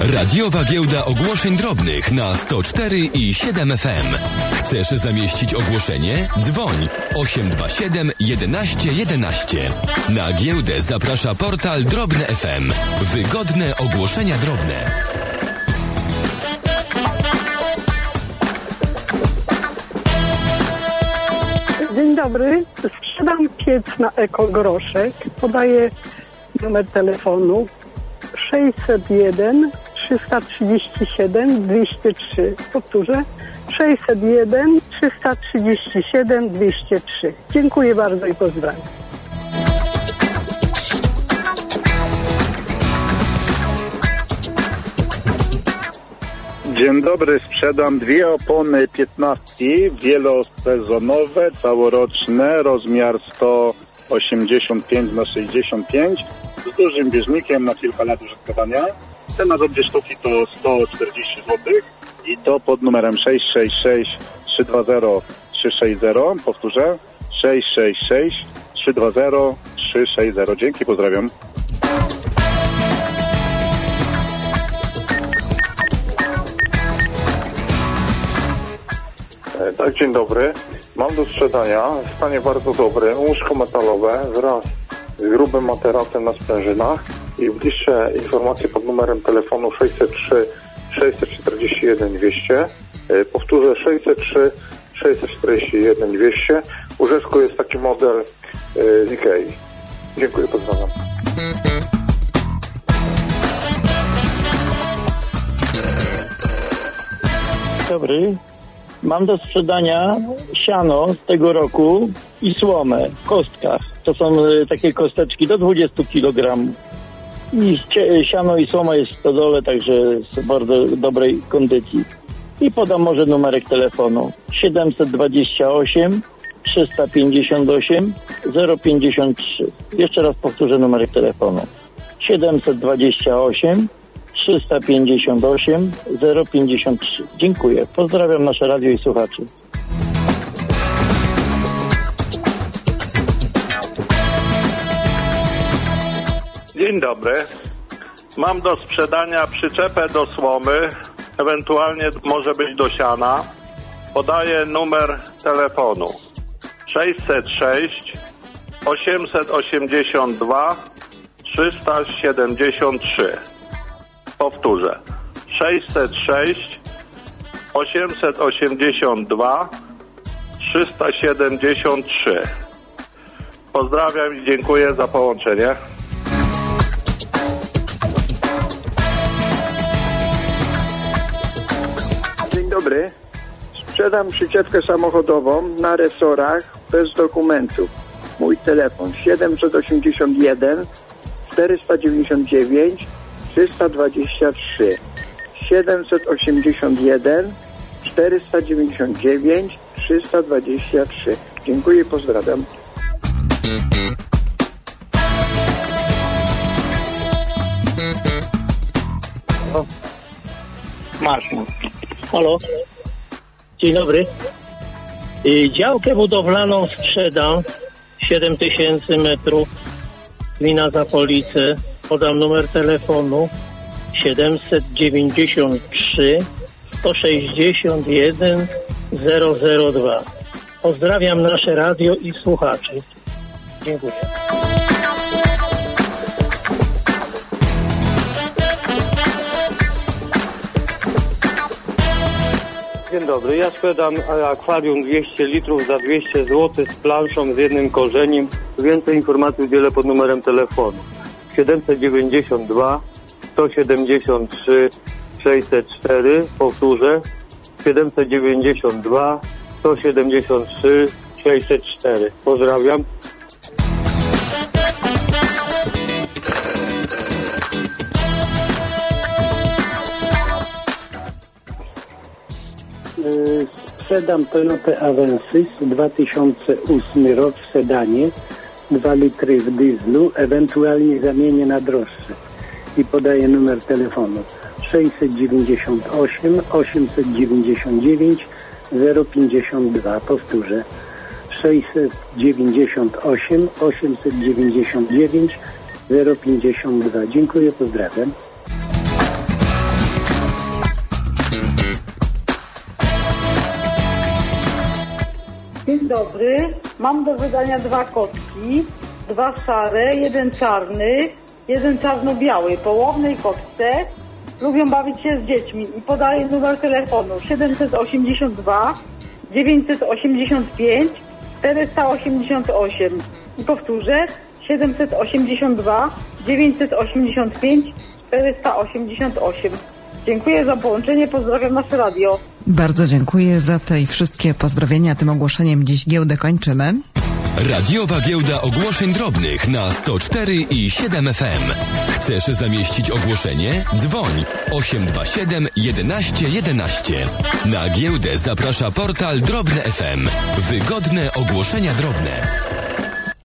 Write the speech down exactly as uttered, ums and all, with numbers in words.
Radiowa Giełda Ogłoszeń Drobnych na sto cztery i siedem F M. Chcesz zamieścić ogłoszenie? Dzwoń osiem dwa siedem jedenaście jedenaście. Na giełdę zaprasza portal Drobne F M. Wygodne ogłoszenia drobne. Dzień dobry. Sprzedam piec na ekogroszek. Podaję numer telefonu sześćset jeden trzysta trzydzieści siedem dwieście trzy. Powtórzę. sześćset jeden trzysta trzydzieści siedem dwieście trzy. Dziękuję bardzo i pozdrawiam. Dzień dobry, sprzedam dwie opony piętnastki wielosezonowe, całoroczne, rozmiar sto osiemdziesiąt pięć na sześćdziesiąt pięć z dużym bieżnikiem na kilka lat użytkowania. Cena za dwie sztuki to sto czterdzieści złotych i to pod numerem sześć sześć sześć trzy dwa zero trzy sześć zero. Powtórzę, sześć sześć sześć trzy dwa zero trzy sześć zero. Dzięki, pozdrawiam. Tak, dzień dobry. Mam do sprzedania w stanie bardzo dobrym łóżko metalowe wraz z grubym materacem na sprężynach i bliższe informacje pod numerem telefonu sześćset trzy sześćset czterdzieści jeden dwieście. Powtórzę, sześćset trzy sześćset czterdzieści jeden dwieście. Łóżeczko jest taki model z Ikei. Dziękuję, pozdrawiam. Dobry. Mam do sprzedania siano z tego roku i słomę w kostkach. To są y, takie kosteczki do dwadzieścia kilogramów. I cie, siano i słoma jest w stodole, także w bardzo dobrej kondycji. I podam może numerek telefonu siedemset dwadzieścia osiem trzysta pięćdziesiąt osiem zero pięćdziesiąt trzy. Jeszcze raz powtórzę numerek telefonu siedemset dwadzieścia osiem trzysta pięćdziesiąt osiem zero pięćdziesiąt trzy. Dziękuję. Pozdrawiam nasze radio i słuchaczy. Dzień dobry. Mam do sprzedania przyczepę do słomy, ewentualnie może być do siana. Podaję numer telefonu sześćset sześć osiemset osiemdziesiąt dwa trzysta siedemdziesiąt trzy. Powtórzę. sześćset sześć osiemset osiemdziesiąt dwa trzysta siedemdziesiąt trzy. Pozdrawiam i dziękuję za połączenie. Dzień dobry. Sprzedam przyczepkę samochodową na resorach bez dokumentów. Mój telefon siedemset osiemdziesiąt jeden czterysta dziewięćdziesiąt dziewięć trzysta dwadzieścia trzy. siedemset osiemdziesiąt jeden czterysta dziewięćdziesiąt dziewięć trzysta dwadzieścia trzy. Dziękuję, pozdrawiam. Marszno. Halo. Dzień dobry. Y, działkę budowlaną sprzedam siedem tysięcy metrów. Gmina Zapolice. Podam numer telefonu siedemset dziewięćdziesiąt trzy sto sześćdziesiąt jeden zero zero dwa. Pozdrawiam nasze radio i słuchaczy. Dziękuję. Dzień dobry, ja sprzedam akwarium dwieście litrów za dwieście złotych z planszą, z jednym korzeniem. Więcej informacji udzielę pod numerem telefonu siedemset dziewięćdziesiąt dwa sto siedemdziesiąt trzy sześćset cztery. Powtórzę, siedemset dziewięćdziesiąt dwa sto siedemdziesiąt trzy sześćset cztery. Pozdrawiam. Sprzedam Toyota Avensis dwa tysiące ósmy rok w sedanie, dwa litry w dieslu, ewentualnie zamienię na droższe i podaję numer telefonu sześćset dziewięćdziesiąt osiem osiemset dziewięćdziesiąt dziewięć zero pięćdziesiąt dwa. Powtórzę, sześćset dziewięćdziesiąt osiem osiemset dziewięćdziesiąt dziewięć zero pięćdziesiąt dwa. Dziękuję, pozdrawiam. dobry. Mam do wydania dwa kotki, dwa szare, jeden czarny, jeden czarno-biały, po łownej kotce. Lubią bawić się z dziećmi i podaję numer telefonu siedemset osiemdziesiąt dwa dziewięćset osiemdziesiąt pięć czterysta osiemdziesiąt osiem. I powtórzę, siedemset osiemdziesiąt dwa dziewięćset osiemdziesiąt pięć czterysta osiemdziesiąt osiem. Dziękuję za połączenie, pozdrawiam nasze radio. Bardzo dziękuję za te i wszystkie pozdrowienia. Tym ogłoszeniem dziś giełdę kończymy. Radiowa giełda ogłoszeń drobnych na sto cztery i siedem F M. Chcesz zamieścić ogłoszenie? Dzwoń osiem dwa siedem jedenaście jedenaście. Na giełdę zaprasza portal Drobne F M. Wygodne ogłoszenia drobne.